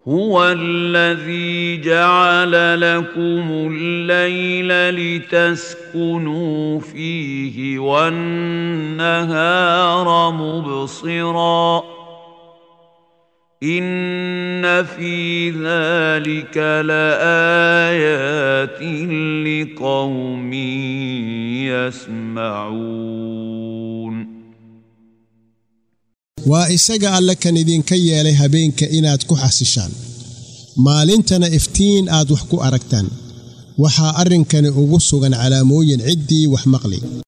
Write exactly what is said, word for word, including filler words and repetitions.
هو الذي جعل لكم الليل لتسكنوا فيه والنهار مبصرا إن في ذلك لآيات لقوم يسمعون وإساق ألا كان إذن كي يليها بينك إناد كحسشان مالنتنا إفتين آد وحكو أركتان وحا أرن كان أغسوغا على موين عدي وحمقلي